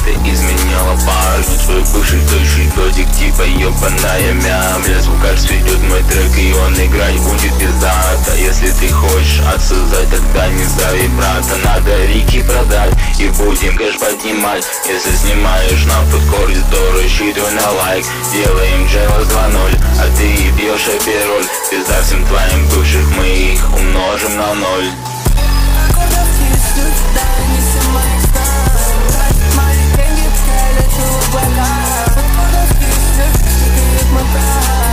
Ты изменяла парню, твой бывший тощий додик, типа ёбаная мя. Бля, звукарь сведет мой трек, и он играть будет пиздато. Если ты хочешь отсылать, тогда не зови брата. Надо Рики продать и будем кэш поднимать. Если снимаешь на фудкоре, то рассчитывай на лайк. Делаем Джейлос 2.0, а ты бьешь опероль. Пизда всем твоим бывших, мы их умножим на 0. Мои деньги, пускай лечу в облака. Откуда спишь, ты как мой брат.